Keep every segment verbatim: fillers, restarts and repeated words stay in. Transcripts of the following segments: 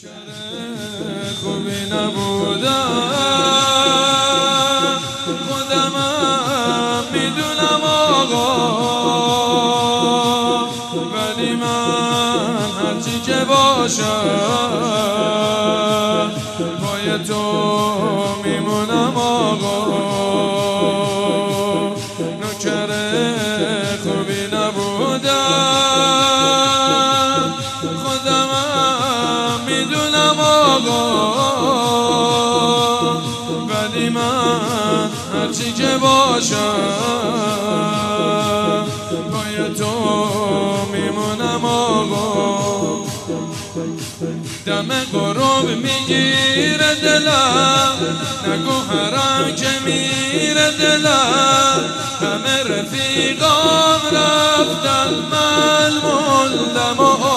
خوبی نبودم خودمم میدونم آقا، ولی من هرچی که باشم پای تو میمونم آقا. نوکر خوبی نبودم خودمم میدونم آقا، ولی من هرچی که باشم پای تو میمونم آقا. دم غروب میگیره دلم، نگو حرم که میره دلم. همه رفیقام رفتن من موندم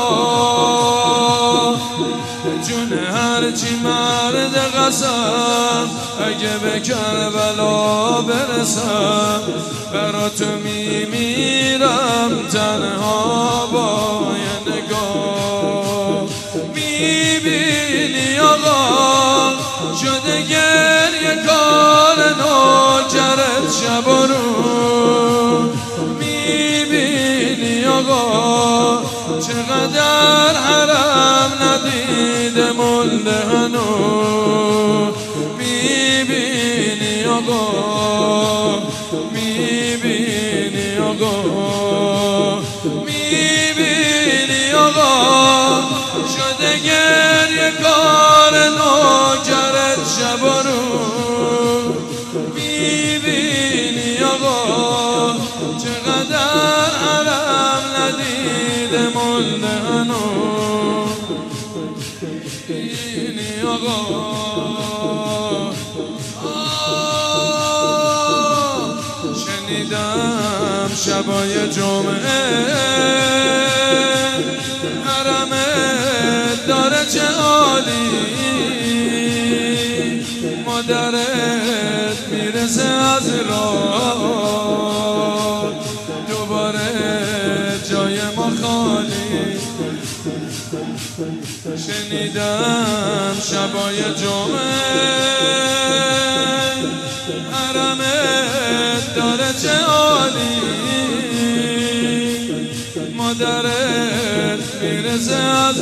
آه. جون هرچی مرد قسم اگه به کربلا برسم، برا تو میمیرم تنها با یه نگاه. میبینی آقا شده گریه کار نوکرت شب و روز. میبینی آقا چقدر حرم ندیده مونده هنوز. میبینی آقا میبینی آقا میبینی آقا شده گریه کار نوکرت شب و روز. میبینی آقا چقدر حرم ندیده مونده هنوز. میبینی آقا شنیدم شبای جمعه حرمت داره چه عالی، مادرت میرسه از راه دوباره جای ما خالی. شنیدم شبای جمعه حرمت داره چه عالی، مادرت میرسه از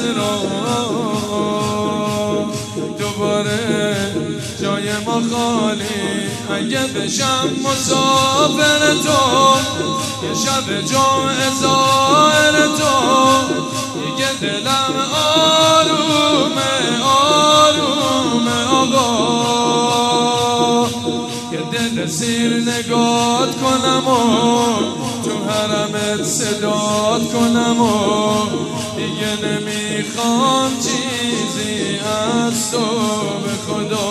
راه دوباره جای ما خالی. اگه بشم مسافر تو یه شب جمعه زائر تو، دیگه دلم آرومه آرومه آقا. یه دل سیر نگات کنم و تو حرمت صدات کنم و دیگه نمیخوام چیزی از تو به خدا.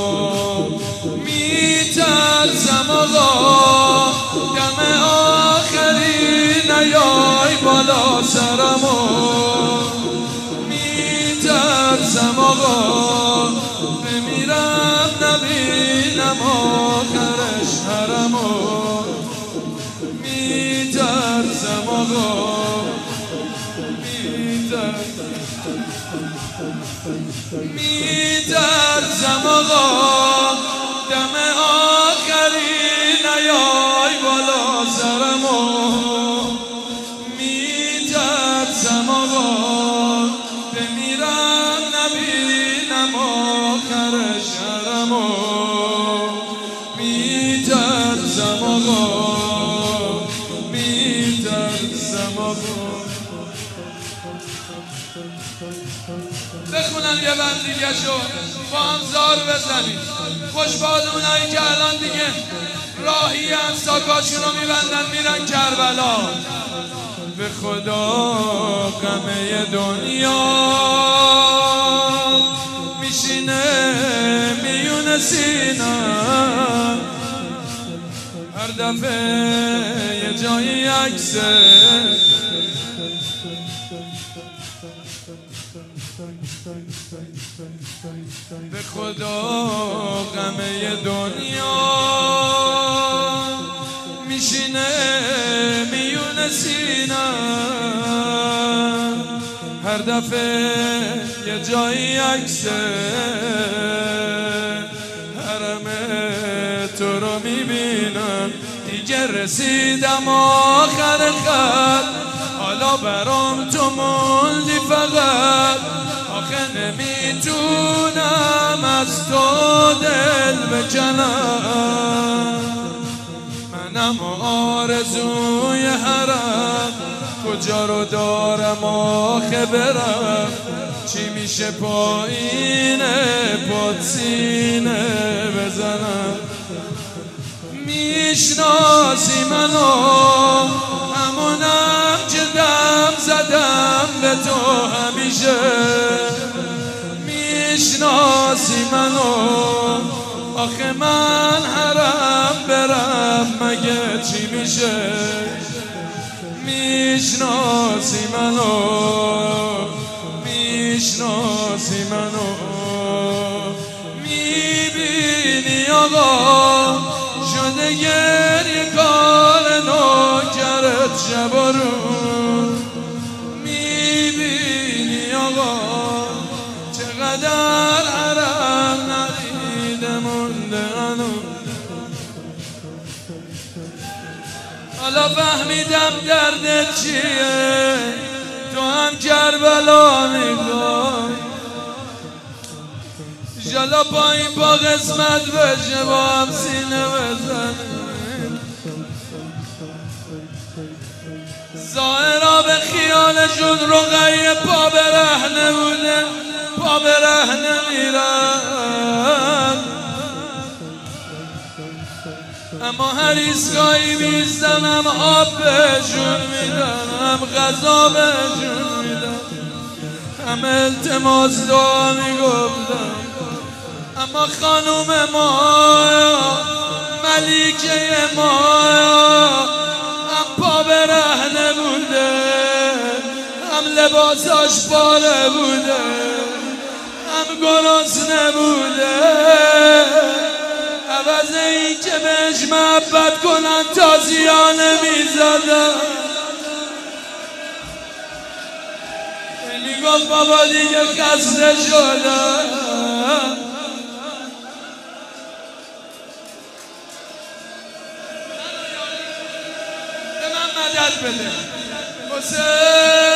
میترسم آقا دم آخری نیای بالا سرمو. میترسم آقا بمیرم نبینم آخرش حرمو. میترسم آقا میترسم آقا دم آخری نیای بالا سرمو. میترسم آقا بمیرم نبینم آخرش حرمو. میترسم آقا میترسم آقا. بخونم یه بند دیگه شو با هم زار بزنیم. خوشباد اونایی که الان دیگه راهی هم ساکاشون رو میبندن میرن کربلا. به خدا غمه دنیا میشینه میونه سینم، هر دفعه یه جایی عکسه به خدا غمه دنیا میشینه میونه سینم، هر دفعه یه جایی عکسه حرم تو رو میبینم، دیگه رسیدم آخر خط، حالا برام تو موندی فقط. آخه نمیتونم از تو دل بکنم، منم آرزوی حرم، کجا رو دارم آخه برم؟ چی میشه پایین پات سینه بزنم؟ میشناسی منو، همونم که دم زدم به تو همیشه. میشناسی منو، آخه من حرم برم مگه چی میشه؟ میشناسی منو، میشناسی منو، میبینی آقا شده گریه کار نوکرت شب و روز. میبینی آقا چقدر حرم ندیده مونده هنوز. حالا فهمیدم دردت چیه، تو هم کربلا میگوی، انشالله پایین با قسمت بشه با هم سینه بزنیم. ظاهرا به خیالشون رقیه پا برهنه بوده، پا برهنه میرن، اما هر ایستگاهی میزنم آب بهشون میدن، هم غذا بهشون میدن، هم التماس دعا میگفتن. اما خانوم ما، ملیکه ما، هم پا برهنه بوده، هم لباساش پاره بوده، هم گرسنه بوده. عوض این که بهش محبت کنن تازیانه میزدن، میگفت بابا دیگه خسته شدم. به من مدد بده حسین.